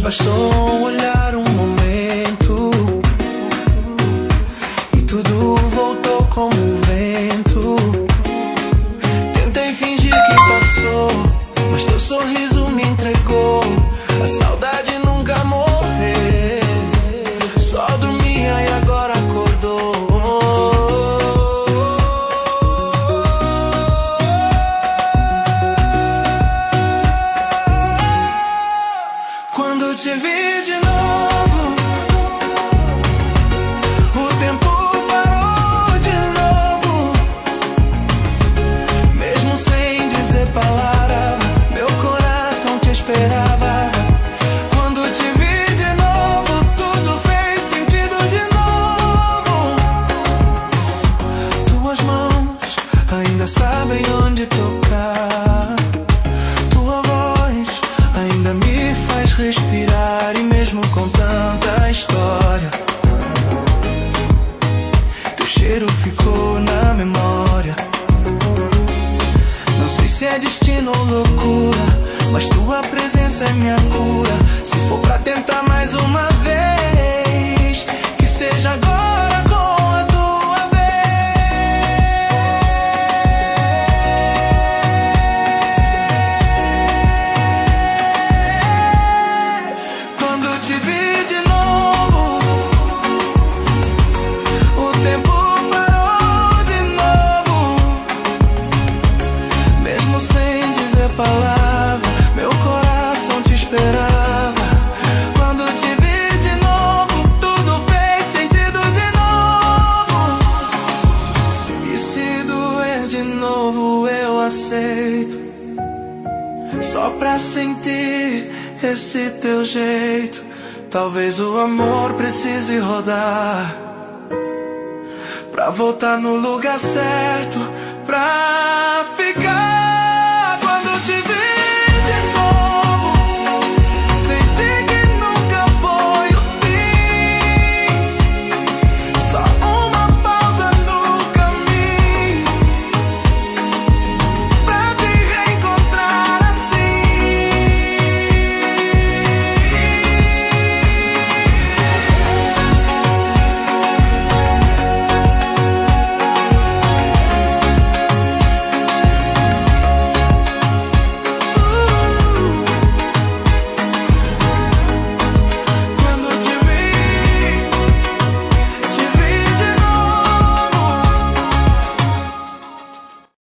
bastou um olhar, um momento, e tudo voltou como o vento. Tentei fingir que passou, mas teu sorriso me entregou. A saudade nunca morreu, só dormia e agora acordou. Quando te vi de novo, o tempo parou de novo. Mesmo sem dizer palavra, meu coração te esperava. Quando te vi de novo, tudo fez sentido de novo. Tuas mãos ainda sabem onde tocar. Tua voz ainda me faz respirar. E mesmo com tanta história, teu cheiro ficou na memória. Não sei se é destino ou loucura, mas tua presença é minha cura. Se for pra tentar mais uma vez, que seja agora com a tua vez. Quando te vi de novo, o tempo parou de novo. Mesmo sem dizer palavra, meu coração te esperava. Quando te vi de novo, tudo fez sentido de novo. E se doer de novo, eu aceito, só pra sentir esse teu jeito. Talvez o amor precise rodar pra voltar no lugar certo, pra ficar.